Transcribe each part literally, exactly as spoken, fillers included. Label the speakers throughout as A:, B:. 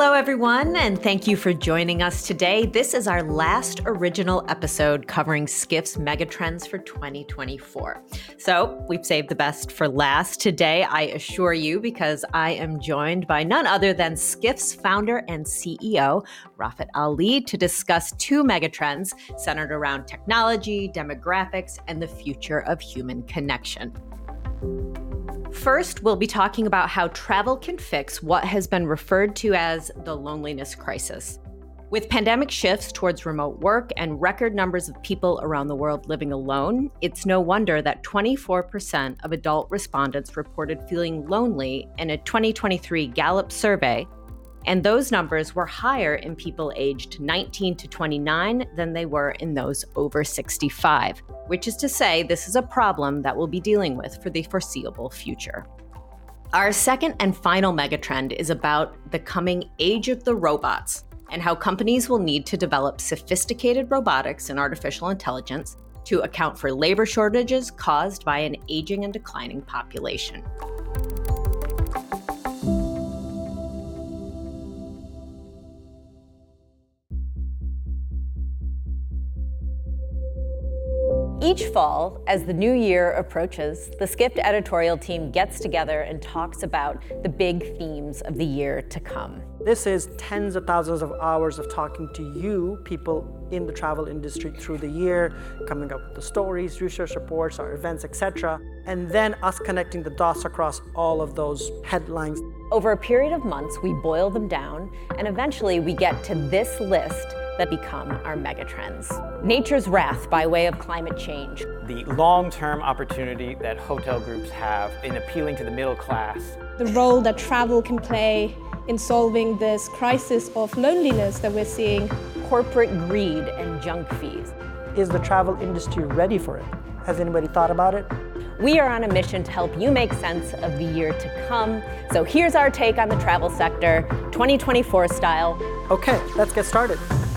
A: Hello, everyone, and thank you for joining us today. This is our last original episode covering Skift's megatrends for twenty twenty-four. So we've saved the best for last today, I assure you, because I am joined by none other than Skift's founder and C E O, Rafat Ali, to discuss two megatrends centered around technology, demographics, and the future of human connection. First, we'll be talking about how travel can fix what has been referred to as the loneliness crisis. With pandemic shifts towards remote work and record numbers of people around the world living alone, it's no wonder that twenty-four percent of adult respondents reported feeling lonely in a twenty twenty-three Gallup survey, and those numbers were higher in people aged nineteen to twenty-nine than they were in those over sixty-five, which is to say this is a problem that we'll be dealing with for the foreseeable future. Our second and final megatrend is about the coming age of the robots and how companies will need to develop sophisticated robotics and artificial intelligence to account for labor shortages caused by an aging and declining population. Each fall, as the new year approaches, the Skift editorial team gets together and talks about the big themes of the year to come.
B: This is tens of thousands of hours of talking to you, people in the travel industry through the year, coming up with the stories, research reports, our events, et cetera, and then us connecting the dots across all of those headlines.
A: Over a period of months, we boil them down, and eventually we get to this list that become our megatrends. Nature's wrath by way of climate change.
C: The long-term opportunity that hotel groups have in appealing to the middle class.
D: The role that travel can play in solving this crisis of loneliness that we're seeing.
A: Corporate greed and junk fees.
B: Is the travel industry ready for it? Has anybody thought about it?
A: We are on a mission to help you make sense of the year to come. So here's our take on the travel sector, twenty twenty-four style.
B: Okay, let's get started.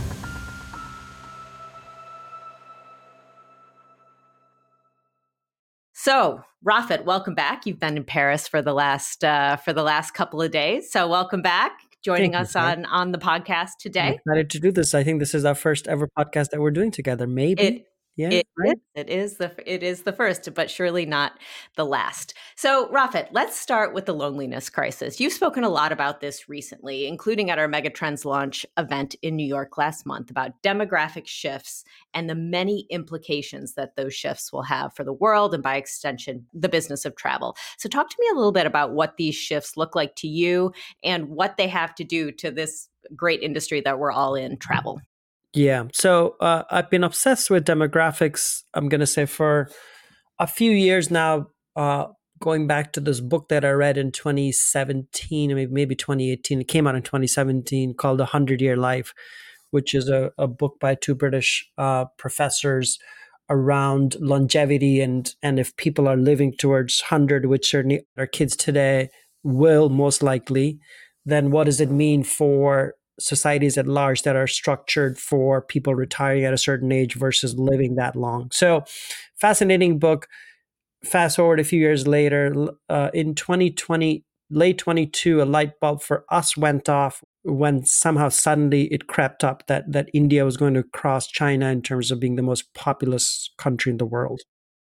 A: So, Rafat, welcome back. You've been in Paris for the last uh, for the last couple of days. So, welcome back, joining
B: Thank
A: us
B: you,
A: on on the podcast today.
B: I'm excited to do this. I think this is our first ever podcast that we're doing together. Maybe.
A: It,
B: yeah,
A: it,
B: right?
A: is, it is the it is the first, but surely not the last. So, Rafat, let's start with the loneliness crisis. You've spoken a lot about this recently, including at our Megatrends launch event in New York last month, about demographic shifts and the many implications that those shifts will have for the world and, by extension, the business of travel. So, talk to me a little bit about what these shifts look like to you and what they have to do to this great industry that we're all in, travel.
E: Yeah. So uh, I've been obsessed with demographics, I'm going to say, for a few years now, uh, going back to this book that I read in twenty seventeen, maybe, maybe twenty eighteen. It came out in twenty seventeen called The Hundred-Year Life, which is a, a book by two British uh, professors around longevity and, and if people are living towards one hundred, which certainly our kids today will most likely, then what does it mean for societies at large that are structured for people retiring at a certain age versus living that long. So fascinating book. Fast forward a few years later, uh, in twenty twenty, late twenty-two, a light bulb for us went off when somehow suddenly it crept up that, that India was going to cross China in terms of being the most populous country in the world.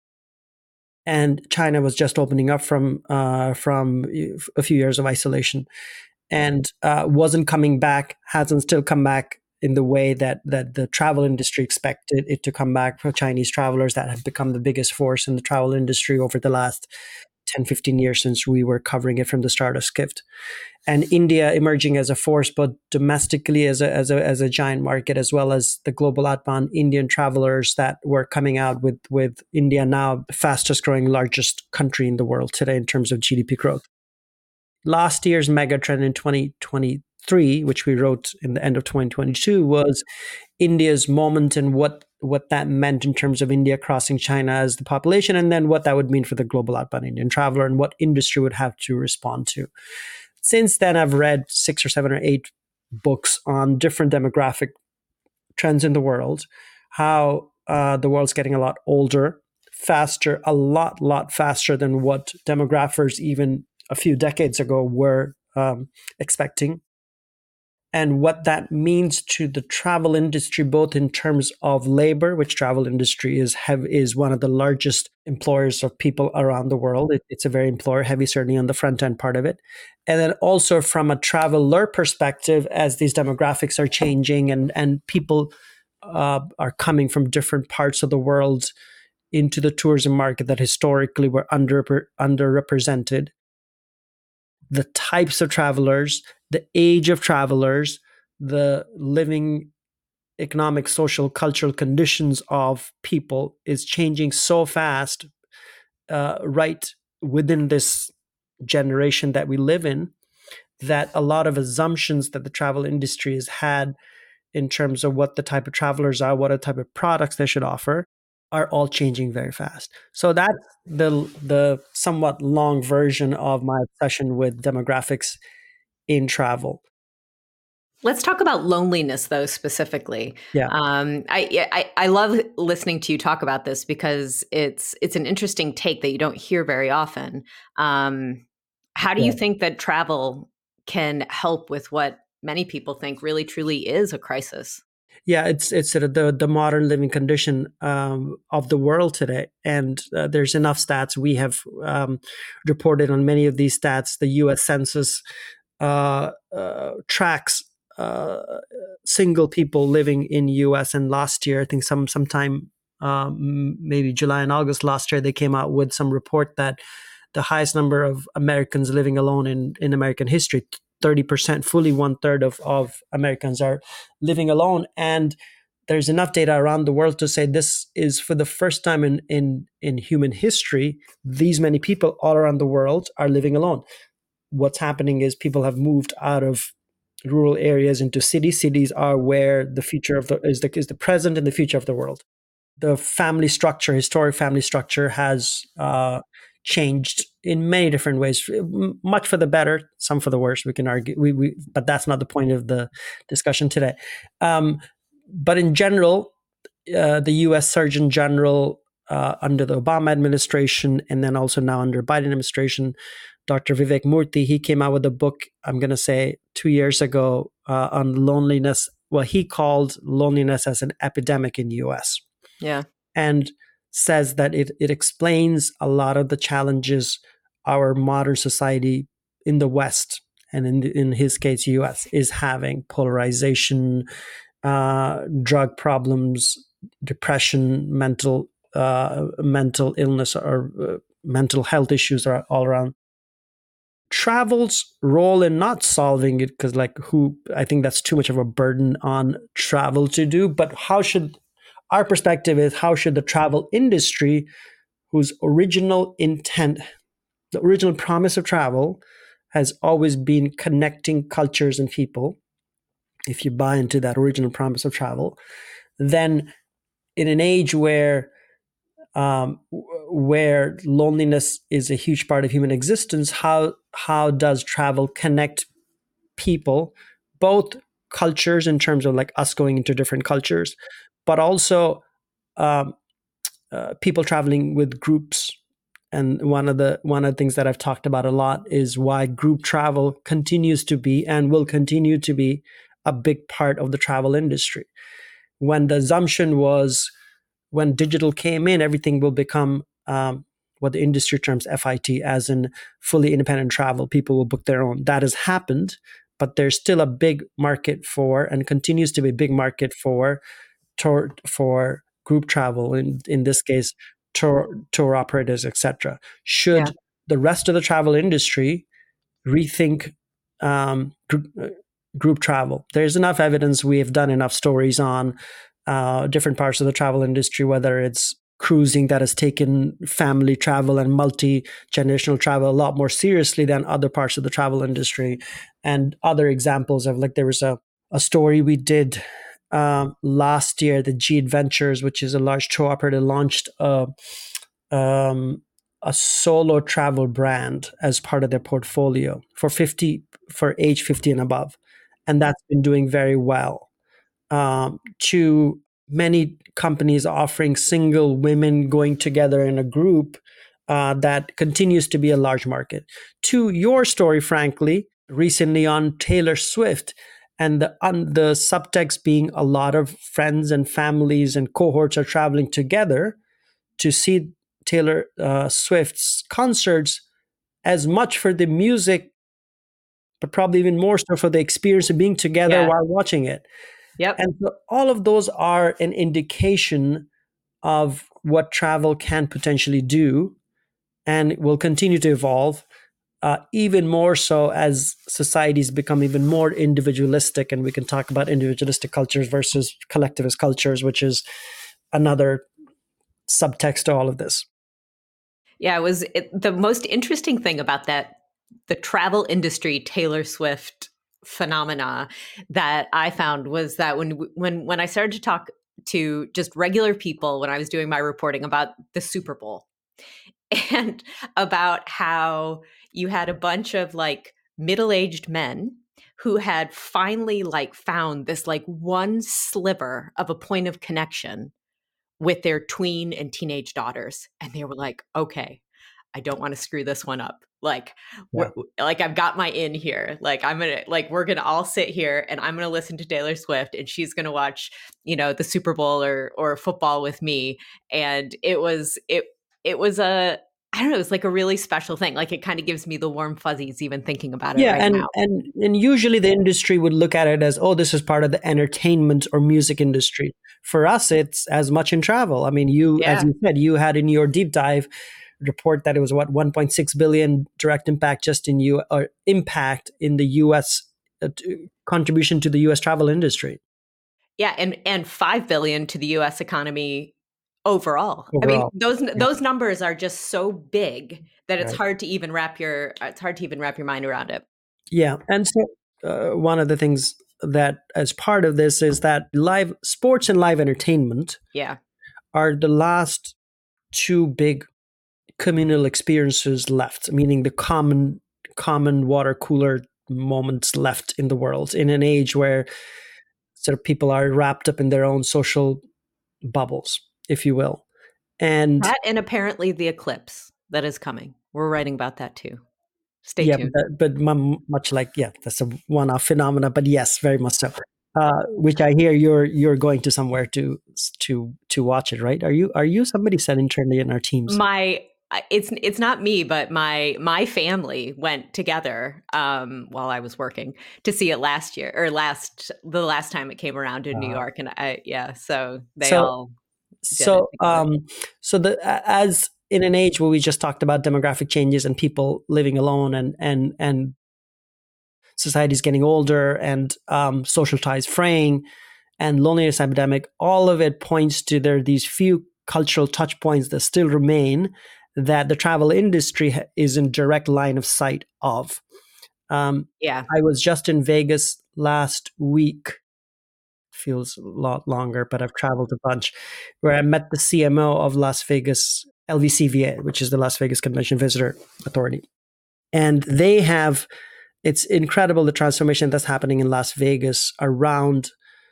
E: And China was just opening up from, uh, from a few years of isolation. And uh, wasn't coming back, hasn't still come back in the way that that the travel industry expected it to come back for Chinese travelers that have become the biggest force in the travel industry over the last ten, fifteen years since we were covering it from the start of Skift. And India emerging as a force, but domestically as a, as a, as a giant market, as well as the global outbound Indian travelers that were coming out with, with India now the fastest growing, largest country in the world today in terms of G D P growth. Last year's megatrend in twenty twenty-three, which we wrote in the end of twenty twenty-two, was India's moment and what, what that meant in terms of India crossing China as the population, and then what that would mean for the global outbound Indian traveler and what industry would have to respond to. Since then, I've read six or seven or eight books on different demographic trends in the world, how uh, the world's getting a lot older, faster, a lot, lot faster than what demographers even a few decades ago were um, expecting. and what that means to the travel industry, both in terms of labor, which travel industry is have, is one of the largest employers of people around the world. It, it's a very employer heavy, certainly on the front end part of it. And then also from a traveler perspective, as these demographics are changing and, and people uh, are coming from different parts of the world into the tourism market that historically were under underrepresented. The types of travelers, the age of travelers, the living economic, social, cultural conditions of people is changing so fast uh, right within this generation that we live in, that a lot of assumptions that the travel industry has had in terms of what the type of travelers are, what type of products they should offer, are all changing very fast. So that's the the somewhat long version of my obsession with demographics in travel.
A: Let's talk about loneliness, though, specifically.
E: Yeah.
A: Um, I, I I love listening to you talk about this because it's it's an interesting take that you don't hear very often. Um, how do
E: Yeah.
A: you think that travel can help with what many people think really truly is a crisis?
E: Yeah, it's it's sort of the the modern living condition um, of the world today, and uh, there's enough stats. We have um, reported on many of these stats. The U S Census uh, uh, tracks uh, single people living in U S, and last year, I think some sometime um, maybe July and August last year, they came out with some report that the highest number of Americans living alone in in American history. thirty percent, fully one third of, of Americans are living alone. And there's enough data around the world to say this is for the first time in, in, in human history, these many people all around the world are living alone. What's happening is people have moved out of rural areas into cities. Cities are where the future of the is the, is the present and the future of the world. The family structure, historic family structure has uh, changed in many different ways, much for the better, some for the worse. We can argue, we, we, but that's not the point of the discussion today. Um, but in general, uh, the U S Surgeon General uh, under the Obama administration, and then also now under Biden administration, Doctor Vivek Murthy, he came out with a book, I'm going to say two years ago, uh, on loneliness, what he called loneliness as an epidemic in the U S.
A: Yeah.
E: And says that it, it explains a lot of the challenges our modern society in the West, and in, in his case, U S, is having: polarization, uh, drug problems, depression, mental uh, mental illness, or uh, mental health issues are all around. Travel's role in not solving it, because like who, I think that's too much of a burden on travel to do, but how should our perspective is how should the travel industry, whose original intent, the original promise of travel, has always been connecting cultures and people. If you buy into that original promise of travel, then in an age where um, where loneliness is a huge part of human existence, how how does travel connect people, both cultures in terms of like us going into different cultures, but also um, uh, people traveling with groups. And one of the one of the things that I've talked about a lot is why group travel continues to be and will continue to be a big part of the travel industry. When the assumption was, when digital came in, everything will become um, what the industry terms F I T, as in fully independent travel. People will book their own. That has happened, but there's still a big market for, and continues to be a big market for, tour, for group travel. In in this case, tour tour operators, et cetera. Should yeah. the rest of the travel industry rethink um, group, uh, group travel? There's enough evidence. We have done enough stories on uh, different parts of the travel industry, whether it's cruising that has taken family travel and multi-generational travel a lot more seriously than other parts of the travel industry. And other examples of, like, there was a, a story we did um, last year, the G Adventures, which is a large tour operator, launched a, um, a solo travel brand as part of their portfolio for fifty, for age fifty and above. And that's been doing very well. Um, to many companies offering single women going together in a group, uh, that continues to be a large market. To your story, frankly, recently on Taylor Swift, And the un, the subtext being a lot of friends and families and cohorts are traveling together to see Taylor uh, Swift's concerts, as much for the music, but probably even more so for the experience of being together
A: Yeah.
E: while watching it.
A: Yep.
E: And so all of those are an indication of what travel can potentially do and will continue to evolve, uh, even more so as societies become even more individualistic. And we can talk about individualistic cultures versus collectivist cultures, which is another subtext to all of this.
A: Yeah, it was it, the most interesting thing about that, the travel industry Taylor Swift phenomena that I found was that when when when I started to talk to just regular people when I was doing my reporting about the Super Bowl and about how you had a bunch of like middle-aged men who had finally like found this like one sliver of a point of connection with their tween and teenage daughters, and they were like, okay, I don't want to screw this one up. Like,
E: Yeah.
A: like I've got my in here. Like I'm gonna, like we're gonna all sit here, and I'm gonna listen to Taylor Swift, and she's gonna watch, you know, the Super Bowl or or football with me. And it was it it was a I don't know, it's like a really special thing. Like it kind of gives me the warm fuzzies even thinking about it
E: Yeah,
A: right
E: and
A: now.
E: and and usually the industry would look at it as, oh, this is part of the entertainment or music industry. For us, it's as much in travel. I mean, you,
A: Yeah.
E: as you said, you had in your deep dive report that it was what one point six billion direct impact just in you or impact in the U S uh, t- contribution to the U S travel industry
A: Yeah, and and five billion to the U S economy overall. I mean,
E: overall.
A: those
E: Yeah,
A: those numbers are just so big that it's
E: right.
A: hard to even wrap your it's hard to even wrap your mind around it.
E: Yeah, and so uh, one of the things that as part of this is that live sports and live entertainment
A: Yeah.
E: are the last two big communal experiences left, meaning the common common water cooler moments left in the world in an age where sort of people are wrapped up in their own social bubbles, if you will. And
A: That and apparently the eclipse that is coming. We're writing about that too. Stay
E: yeah,
A: tuned.
E: but, but mu- much like, yeah, that's a one-off phenomena, but yes, very much so. Uh, which I hear you're you're going to somewhere to to to watch it, right? Are you are you somebody said internally in our teams?
A: My it's it's not me, but my my family went together um, while I was working to see it last year or last the last time it came around in New
E: Uh,
A: York, and I yeah, so they
E: so
A: all did it
E: so
A: together.
E: um so the as in an age where we just talked about demographic changes and people living alone and and and society's getting older and um, social ties fraying and loneliness epidemic, all of it points to there are these few cultural touch points that still remain that the travel industry is in direct line of sight of. Um,
A: Yeah.
E: I was just in Vegas last week. Feels a lot longer, but I've traveled a bunch, where I met the C M O of Las Vegas, L V C V A, which is the Las Vegas Convention Visitor Authority. And they have, it's incredible the transformation that's happening in Las Vegas around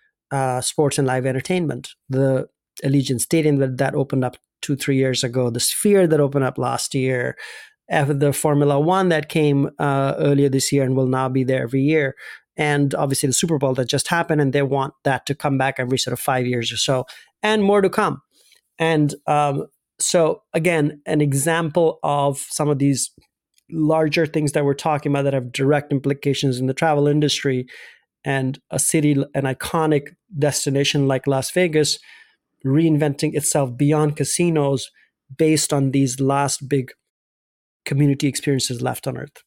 E: uh, sports and live entertainment. The Allegiant Stadium that, that opened up two, three years ago, the Sphere that opened up last year, the Formula One that came uh, earlier this year and will now be there every year. And obviously the Super Bowl that just happened, and they want that to come back every sort of five years or so, and more to come. And um, so, again, an example of some of these larger things that we're talking about that have direct implications in the travel industry, and a city, an iconic destination like Las Vegas, reinventing itself beyond casinos based on these last big community experiences left on Earth.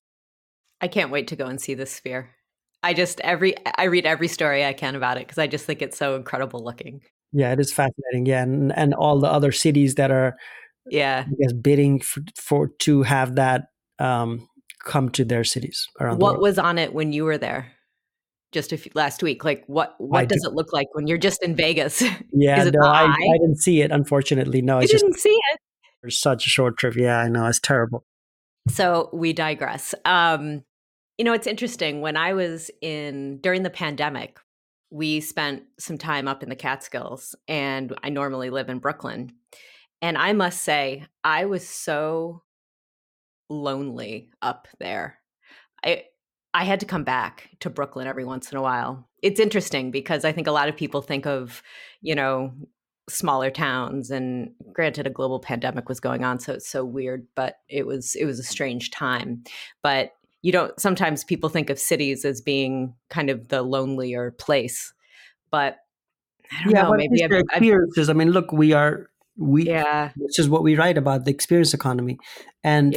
A: I can't wait to go and see the Sphere. I just every I read every story I can about it because I just think it's so incredible looking.
E: Yeah, it is fascinating. Yeah, and, and all the other cities that are,
A: Yeah.
E: I guess, bidding for, for to have that um, come to their cities around the
A: What
E: world.
A: was on it when you were there? Just a few, last week. Like what
E: I
A: what does it look like when you're just in Vegas?
E: Yeah,
A: Is it
E: no,
A: the
E: I,
A: eye?
E: I didn't see it, unfortunately. No,
A: You
E: it's just
A: didn't see it.
E: such a short trip. Yeah, I know. It's terrible.
A: So we digress. Um, you know, it's interesting. When I was in during the pandemic, we spent some time up in the Catskills, and I normally live in Brooklyn. And I must say, I was so lonely up there. I I had to come back to Brooklyn every once in a while. It's interesting because I think a lot of people think of, you know, smaller towns, and granted a global pandemic was going on, so it's so weird, but it was it was a strange time. But you don't sometimes people think of cities as being kind of the lonelier place. But I don't
E: Yeah,
A: know,
E: but
A: maybe
E: it's
A: I've,
E: their
A: I've
E: experiences. I mean, look, we are we.
A: yeah,
E: This is what we write about, the experience economy, and
A: yeah,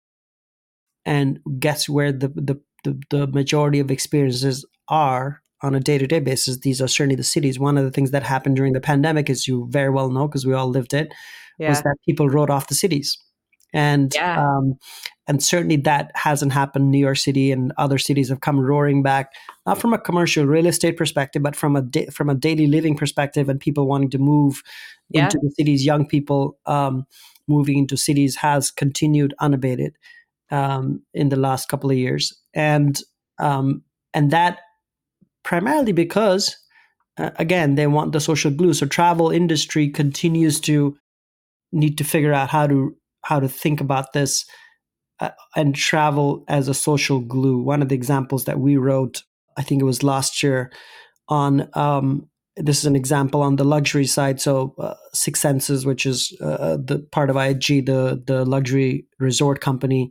E: and guess where the the the, the majority of experiences are on a day to day basis. These are certainly the cities. One of the things that happened during the pandemic, as you very well know, because we all lived it, was
A: yeah,
E: that people wrote off the cities, and
A: yeah,
E: um, and certainly that hasn't happened. New York City and other cities have come roaring back, not from a commercial real estate perspective, but from a da- from a daily living perspective, and people wanting to move
A: yeah,
E: into the cities. Young people um, moving into cities has continued unabated um, in the last couple of years, and um, and that primarily because uh, again they want the social glue. So travel industry continues to need to figure out how to how to think about this uh, and travel as a social glue. One of the examples that we wrote, I think it was last year, on um, this is an example on the luxury side. So uh, Six Senses, which is uh, the part of I A G, the the luxury resort company,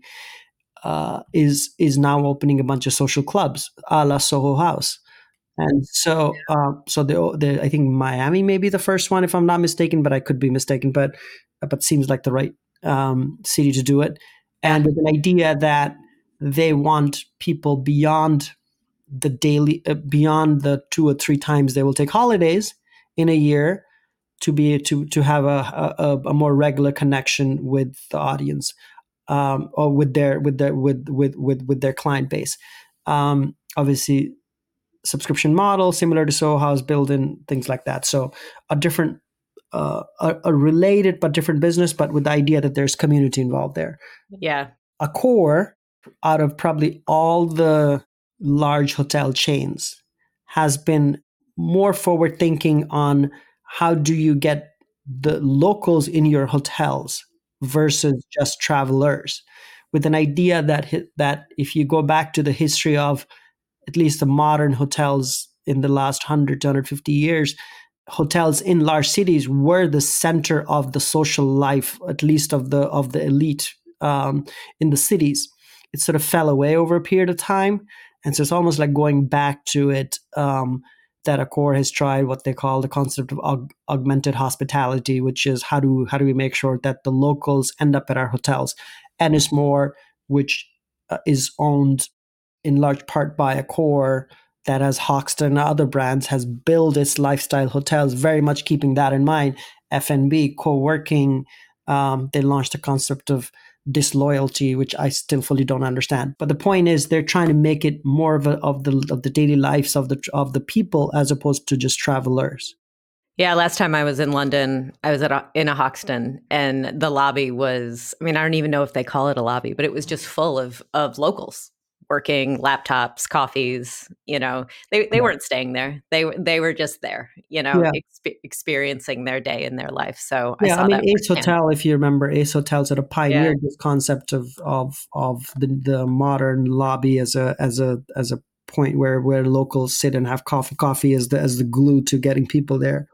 E: uh, is is now opening a bunch of social clubs, a la Soho House. And so, uh, so the, the I think Miami may be the first one, if I'm not mistaken, but I could be mistaken. But but seems like the right um, city to do it,
A: yeah,
E: and with an idea that they want people beyond the daily, uh, beyond the two or three times they will take holidays in a year, to be to to have a a, a more regular connection with the audience, um, or with their with their with with with with their client base. Um, obviously, subscription model similar to Soho House, build-in, things like that. So a different, uh, a, a related but different business, but with the idea that there's community involved there.
A: yeah,
E: Accor, out of probably all the large hotel chains, has been more forward thinking on how do you get the locals in your hotels versus just travelers, with an idea that hi- that if you go back to the history of at least the modern hotels in the last one hundred to one hundred fifty years, hotels in large cities were the center of the social life, at least of the of the elite um, in the cities. It sort of fell away over a period of time, and so it's almost like going back to it. Um, that Accor has tried what they call the concept of aug- augmented hospitality, which is how do how do we make sure that the locals end up at our hotels. Ennismore, which uh, is owned in large part by Accor, that as Hoxton and other brands has built its lifestyle hotels, very much keeping that in mind. F and B, co-working, um, they launched the concept of disloyalty, which I still fully don't understand. But the point is, they're trying to make it more of a, of the of the daily lives of the of the people as opposed to just travelers.
A: yeah. Last time I was in London, I was at a, in a Hoxton, and the lobby was, I mean, I don't even know if they call it a lobby, but it was just full of of locals working, laptops, coffees. You know, they they
E: Yeah.
A: weren't staying there. They were they were just there. You know,
E: Yeah.
A: exp- experiencing their day in their life. So I
E: Yeah, I
A: saw
E: mean
A: that
E: Ace
A: firsthand.
E: Hotel, if you remember, Ace Hotel sort of
A: Yeah,
E: pioneered this concept of of of the, the modern lobby as a as a as a point where where locals sit and have coffee. Coffee as the as the glue to getting people there,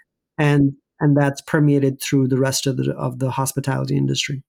E: and and that's permeated through the rest of the of the hospitality industry.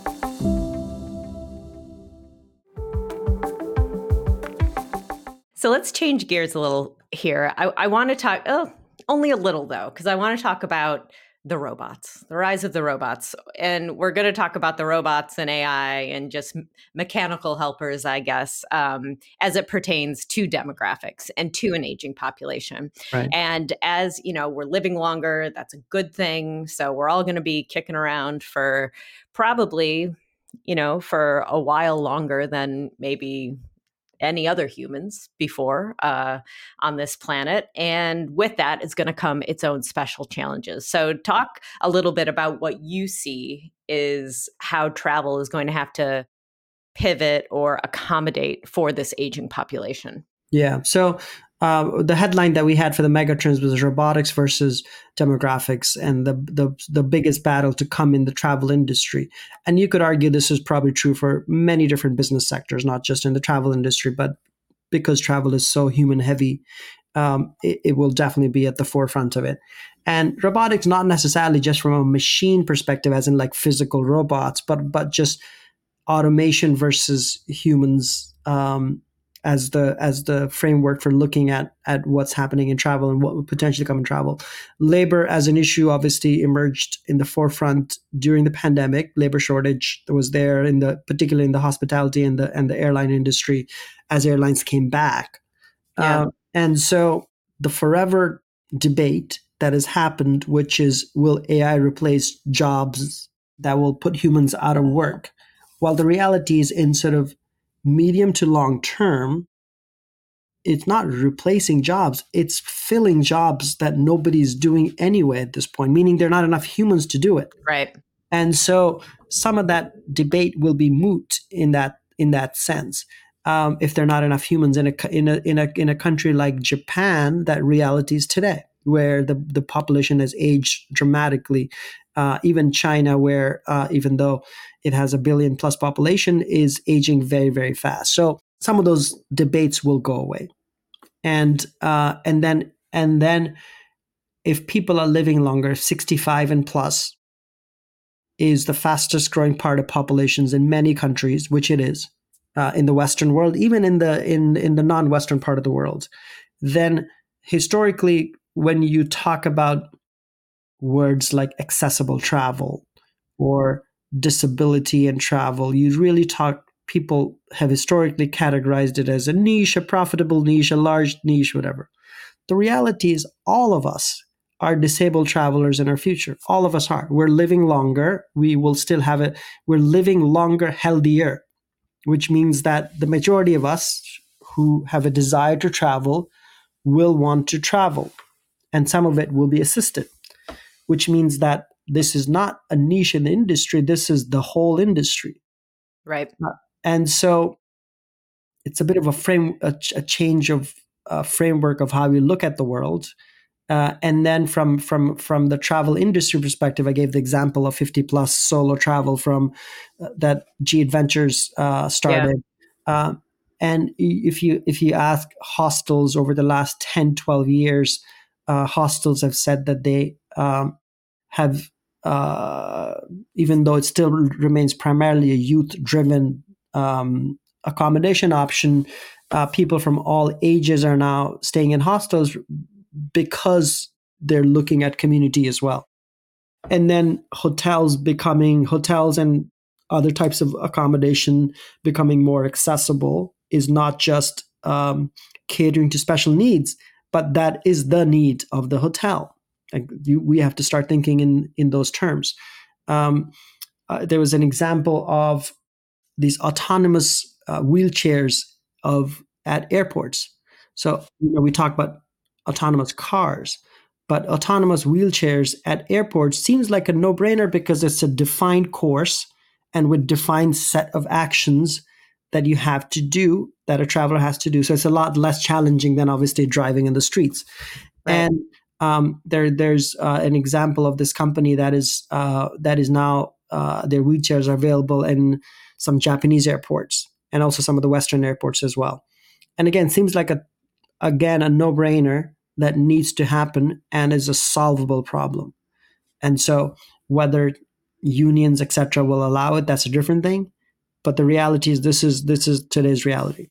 A: so let's change gears a little here. I, I want to talk, oh, only a little though, because I want to talk about the robots, the rise of the robots. And we're going to talk about the robots and A I and just m- mechanical helpers, I guess, um, as it pertains to demographics and to an aging population.
E: Right.
A: And as you know, we're living longer, that's a good thing. So we're all going to be kicking around for probably, you know, for a while longer than maybe any other humans before uh, on this planet. And with that is going to come its own special challenges. So, talk a little bit about what you see is how travel is going to have to pivot or accommodate for this aging population.
E: Yeah. So uh, the headline that we had for the megatrends was robotics versus demographics, and the, the the biggest battle to come in the travel industry. And you could argue this is probably true for many different business sectors, not just in the travel industry, but because travel is so human heavy, um, it, it will definitely be at the forefront of it. And robotics, not necessarily just from a machine perspective, as in like physical robots, but but just automation versus humans um, as the as the framework for looking at at what's happening in travel and what would potentially come in travel. Labor as an issue obviously emerged in the forefront during the pandemic. Labor shortage was there in the particularly in the hospitality and the and the airline industry as airlines came back.
A: Yeah.
E: Uh, and so the forever debate that has happened, which is, will A I replace jobs that will put humans out of work? While the reality is, in sort of medium to long term, it's not replacing jobs, it's filling jobs that nobody's doing anyway at this point, meaning there are not enough humans to do it.
A: Right.
E: And so some of that debate will be moot in that in that sense. Um, if there are not enough humans in a in a in a in a country like Japan, that reality is today, where the the population has aged dramatically. Uh, even China, where uh, even though it has a billion plus population, is aging very very fast. So some of those debates will go away, and uh, and then and then if people are living longer, sixty-five and plus is the fastest growing part of populations in many countries, which it is. Uh, in the Western world, even in the in in the non-Western part of the world, then historically, when you talk about words like accessible travel or disability and travel, you really talk. People have historically categorized it as a niche, a profitable niche, a large niche, whatever. The reality is, all of us are disabled travelers in our future. All of us are. We're living longer. We will still have it. We're living longer, healthier, which means that the majority of us who have a desire to travel will want to travel. And some of it will be assisted, which means that this is not a niche in the industry. This is the whole industry.
A: Right.
E: Uh, and so it's a bit of a frame, a, a change of uh, framework of how we look at the world. Uh, and then from from from the travel industry perspective, I gave the example of fifty plus solo travel from uh, that G Adventures uh, started. Yeah. Uh, and if you if you ask hostels over the last ten, twelve years, uh, hostels have said that they um, have, uh, even though it still remains primarily a youth-driven um, accommodation option, uh, people from all ages are now staying in hostels because they're looking at community as well. And then hotels becoming hotels and other types of accommodation becoming more accessible is not just um, catering to special needs, but that is the need of the hotel. Like you, we have to start thinking in, in those terms. Um, uh, there was an example of these autonomous uh, wheelchairs of at airports. So you know, we talk about autonomous cars, but autonomous wheelchairs at airports seems like a no-brainer because it's a defined course and with defined set of actions that you have to do, that a traveler has to do. So it's a lot less challenging than obviously driving in the streets. Right. And um, there, there's uh, an example of this company that is uh, that is now uh, their wheelchairs are available in some Japanese airports and also some of the Western airports as well. And again, seems like a again a no-brainer that needs to happen and is a solvable problem. And so whether unions, et cetera, will allow it, that's a different thing. But the reality is this is this is today's reality.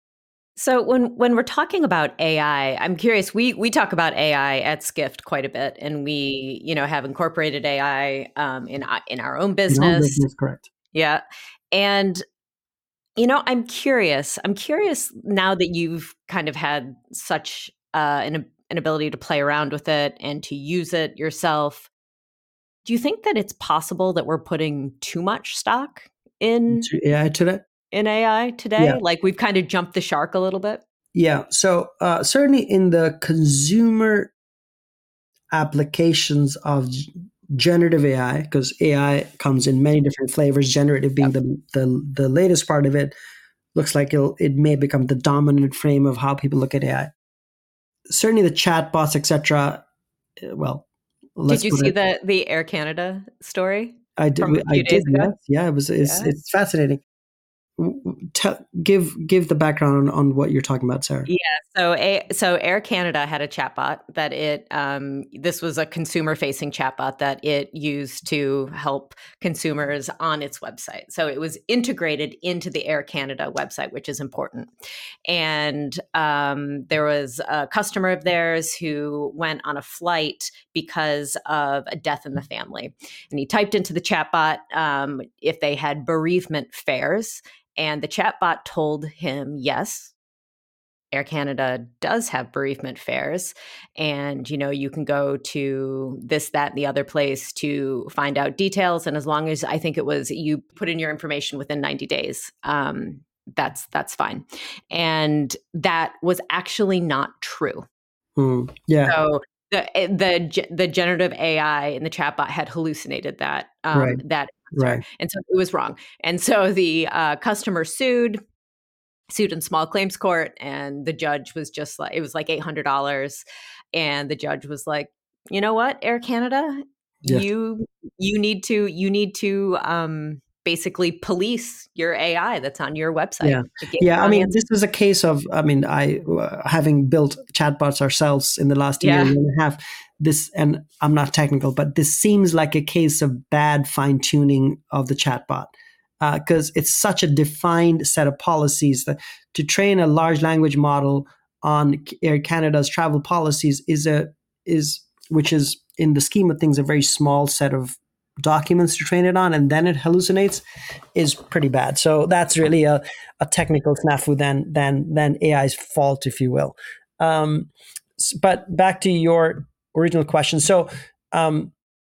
A: So when when we're talking about A I, I'm curious, we we talk about A I at Skift quite a bit, and we, you know, have incorporated A I um, in in our own business.
E: In our own business, correct.
A: Yeah. And you know, I'm curious. I'm curious now that you've kind of had such uh, an an ability to play around with it and to use it yourself. Do you think that it's possible that we're putting too much stock in
E: A I today?
A: In A I today?
E: Yeah.
A: Like we've kind of jumped the shark a little bit?
E: Yeah. So uh, certainly in the consumer applications of generative A I, because A I comes in many different flavors, generative being yep. the, the the latest part of it, looks like it'll, it may become the dominant frame of how people look at A I. Certainly the chatbots, et cetera. Well,
A: did you see it, the the Air Canada story?
E: I did. I did. Yes. Yeah, it was. It's, yeah. it's fascinating. tell, give give the background on, on what you're talking about, Sarah.
A: Yeah, so a, so Air Canada had a chatbot that it um, this was a consumer-facing chatbot that it used to help consumers on its website. So it was integrated into the Air Canada website, which is important. And um, there was a customer of theirs who went on a flight because of a death in the family, and he typed into the chatbot um, if they had bereavement fares. And the chatbot told him, yes, Air Canada does have bereavement fares. And, you know, you can go to this, that, and the other place to find out details. And as long as I think it was you put in your information within ninety days, um, that's that's fine. And that was actually not true.
E: Mm, yeah.
A: So the the the generative A I in the chatbot had hallucinated that um,
E: right.
A: that
E: Right.
A: And so it was wrong. And so the uh, customer sued, sued in small claims court, and the judge was just like, it was like eight hundred dollars. And the judge was like, you know what, Air Canada,
E: Yes.
A: you you need to you need to um, basically police your A I that's on your website.
E: Yeah, yeah. I mean, answer. This is a case of, I mean, I uh, having built chatbots ourselves in the last
A: yeah.
E: year, year and a half. This, and I'm not technical, but this seems like a case of bad fine tuning of the chatbot because uh, it's such a defined set of policies that to train a large language model on Air Canada's travel policies is a is which is in the scheme of things a very small set of documents to train it on, and then it hallucinates, is pretty bad. So that's really a, a technical snafu than than than A I's fault, if you will. Um, but back to your original question. So um,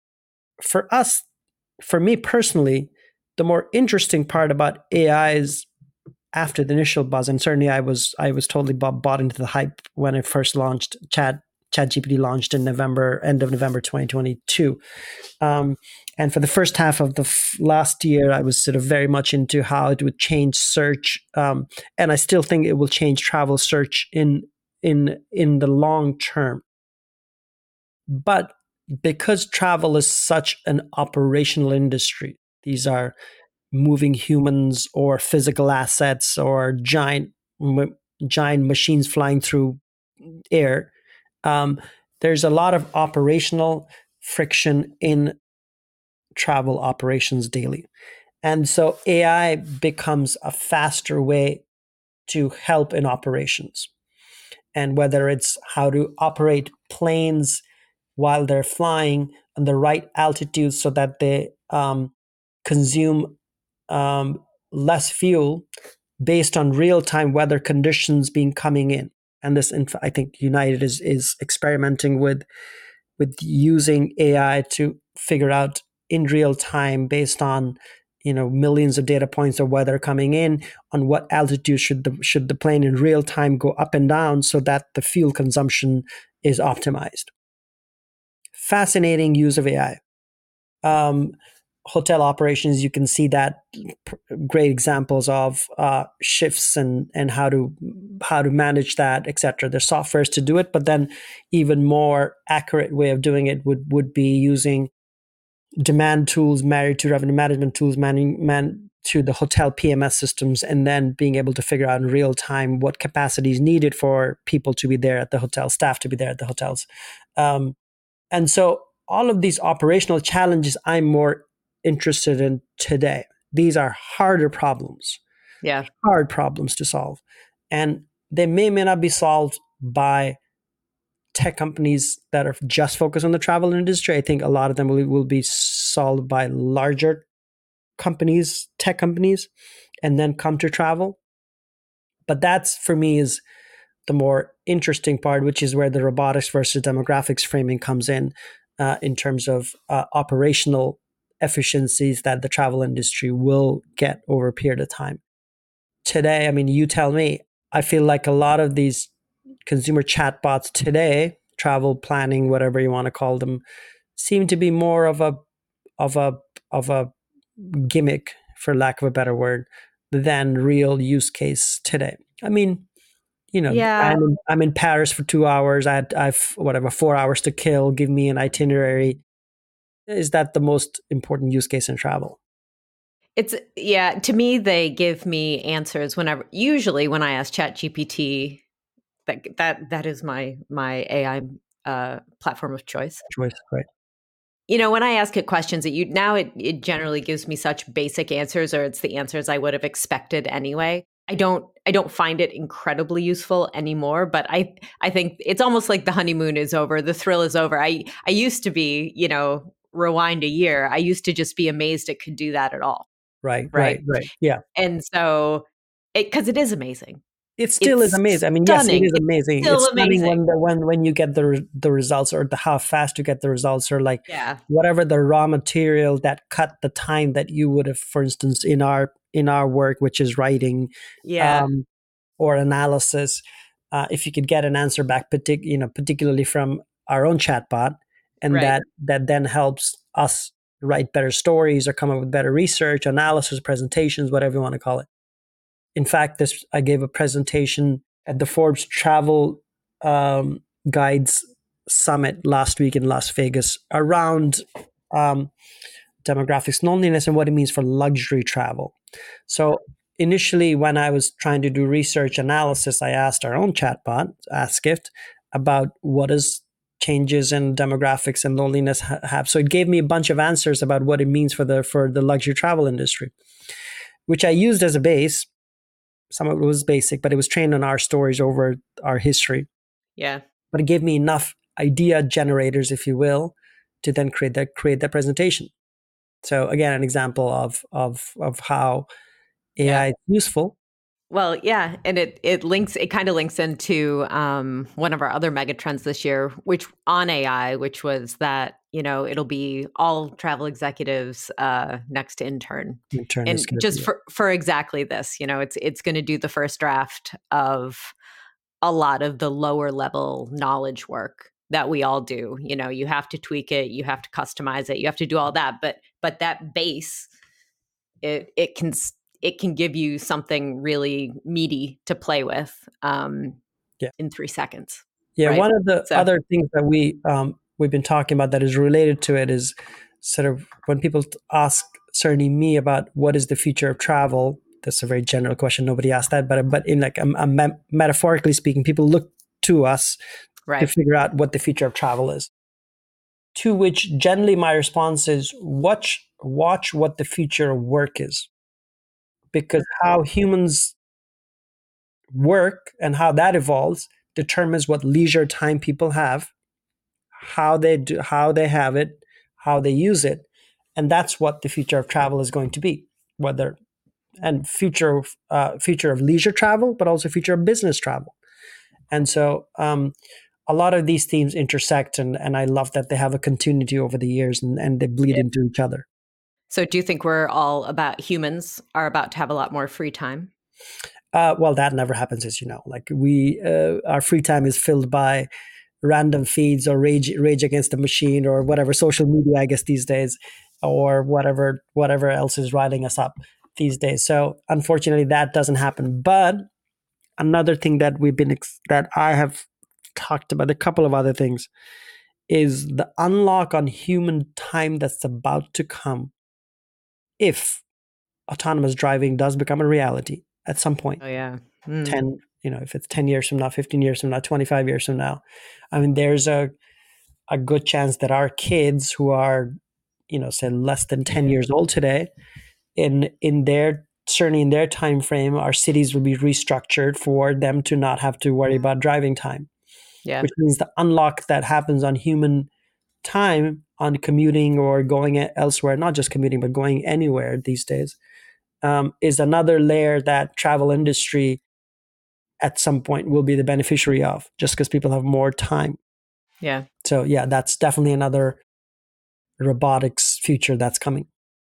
E: for us, for me personally, the more interesting part about A I is after the initial buzz, and certainly I was I was totally bought, bought into the hype when it first launched. Chat ChatGPT launched in November, end of November twenty twenty-two. Um, and for the first half of the f- last year, I was sort of very much into how it would change search. Um, and I still think it will change travel search in in in the long term. But because travel is such an operational industry, these are moving humans or physical assets or giant giant machines flying through air. Um, there's a lot of operational friction in travel operations daily. And so A I becomes a faster way to help in operations. And whether it's how to operate planes while they're flying on the right altitude so that they um, consume um, less fuel based on real-time weather conditions being coming in. And this, I think, United is is experimenting with with using A I to figure out in real time, based on you know millions of data points of weather coming in, on what altitude should the should the plane in real time go up and down so that the fuel consumption is optimized. Fascinating use of A I. Um, hotel operations, you can see that great examples of uh, shifts and and how to how to manage that, et cetera. There's softwares to do it, but then even more accurate way of doing it would would be using demand tools married to revenue management tools, man, man to the hotel P M S systems, and then being able to figure out in real time what capacity is needed for people to be there at the hotel, staff to be there at the hotels. Um, and so all of these operational challenges I'm more interested in today. These are harder problems.
A: Yeah.
E: Hard problems to solve. And they may, may not be solved by tech companies that are just focused on the travel industry. I think a lot of them will, will be solved by larger companies, tech companies, and then come to travel. But that's, for me, is the more interesting part, which is where the robotics versus demographics framing comes in, uh, in terms of uh, operational efficiencies that the travel industry will get over a period of time. Today, I mean, you tell me, I feel like a lot of these consumer chatbots today, travel planning, whatever you want to call them, seem to be more of a of a of a gimmick, for lack of a better word, than real use case today. I mean, you know,
A: yeah.
E: I'm in, I'm in Paris for two hours. I had, I've whatever four hours to kill. Give me an itinerary. Is that the most important use case in travel?
A: It's yeah, to me they give me answers whenever usually when I ask ChatGPT, that that that is my my A I uh, platform of choice.
E: Choice, right?
A: You know, when I ask it questions, that you now it it generally gives me such basic answers, or it's the answers I would have expected anyway. I don't I don't find it incredibly useful anymore, but I I think it's almost like the honeymoon is over, the thrill is over. I I used to be, you know, rewind a year. I used to just be amazed it could do that at all.
E: Right, right,
A: Right.
E: right. Yeah.
A: And so it because it is amazing.
E: It still is
A: It's
E: amazing. I mean, yes, it
A: stunning.
E: is
A: It's
E: amazing.
A: still
E: It's stunning when
A: amazing.
E: the when when you get the re- the results, or the how fast you get the results, or like
A: Yeah.
E: whatever the raw material that cut the time that you would have, for instance, in our in our work, which is writing,
A: Yeah.
E: um, or analysis. Uh, if you could get an answer back, partic- you know, particularly from our own chatbot, and
A: Right.
E: that that then helps us write better stories or come up with better research, analysis, presentations, whatever you want to call it. In fact, this I gave a presentation at the Forbes Travel um, Guides Summit last week in Las Vegas around um, demographics, loneliness, and what it means for luxury travel. So initially, when I was trying to do research analysis, I asked our own chatbot, AskGift, about what is changes in demographics and loneliness ha- have. So it gave me a bunch of answers about what it means for the for the luxury travel industry, which I used as a base. Some of it was basic, but it was trained on our stories over our history.
A: Yeah.
E: But it gave me enough idea generators, if you will, to then create that create that presentation. So again, an example of of of how A I
A: Yeah.
E: is useful.
A: Well, yeah, and it it links it kind of links into um, one of our other mega trends this year, which on A I, which was that you know it'll be all travel executives uh, next to intern,
E: Intern is
A: and
E: gonna
A: just
E: be-
A: for for exactly this, you know, it's it's going to do the first draft of a lot of the lower level knowledge work that we all do. You know, you have to tweak it, you have to customize it, you have to do all that, but but that base, it it can s- it can give you something really meaty to play with um,
E: Yeah.
A: in three seconds.
E: Yeah,
A: right?
E: one of the
A: So-
E: other things that we um, we've been talking about that is related to it is sort of when people ask certainly me about what is the future of travel. That's a very general question. Nobody asked that, but but in like a, a me- metaphorically speaking, people look to us to
A: Right.
E: figure out what the future of travel is. To which generally my response is watch watch what the future of work is, because how humans work and how that evolves determines what leisure time people have, how they do, how they have it, how they use it, and that's what the future of travel is going to be. Whether and future of uh, future of leisure travel, but also future of business travel. And so um, a lot of these themes intersect, and and I love that they have a continuity over the years, and, and they bleed
A: Yeah.
E: into each other.
A: So do you think we're all about humans are about to have a lot more free time?
E: Uh, well, that never happens, as you know. Like we, uh, our free time is filled by random feeds or rage, rage against the machine, or whatever social media, I guess these days, or whatever, whatever else is riding us up these days. So unfortunately, that doesn't happen. But another thing that we've been ex- that I have talked about, a couple of other things, is the unlock on human time that's about to come if autonomous driving does become a reality at some point.
A: Oh yeah. Mm.
E: ten, you know, if it's ten years from now, fifteen years from now, twenty-five years from now, I mean, there's a a good chance that our kids who are, you know, say less than ten years old today, in in their certainly in their time frame, our cities will be restructured for them to not have to worry about driving time,
A: Yeah.
E: which means the unlock that happens on human time on commuting or going elsewhere, not just commuting, but going anywhere these days, um, is another layer that travel industry at some point will be the beneficiary of, just because people have more time.
A: Yeah.
E: So yeah, that's definitely another robotics future that's coming.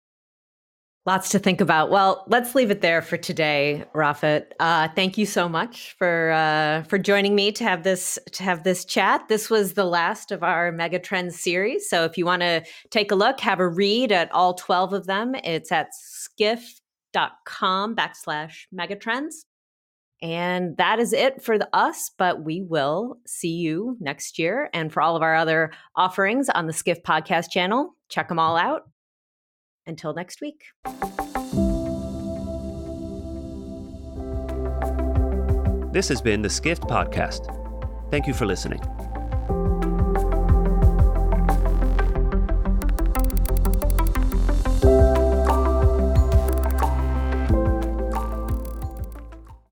A: Lots to think about. Well, let's leave it there for today, Rafat. Uh, thank you so much for uh, for joining me to have this to have this chat. This was the last of our Megatrends series. So if you want to take a look, have a read at all twelve of them, it's at skift.com backslash megatrends. And that is it for the us, but we will see you next year. And for all of our other offerings on the Skift podcast channel, check them all out. Until next week.
F: This has been the Skift Podcast. Thank you for listening.